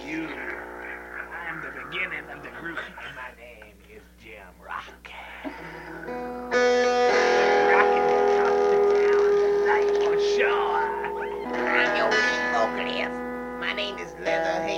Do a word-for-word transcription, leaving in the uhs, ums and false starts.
you. I'm the beginning of the group, and my name is Jim Rock. Rocking the top of the town tonight for sure. I'm your lead vocalist. My name is Leatherhead.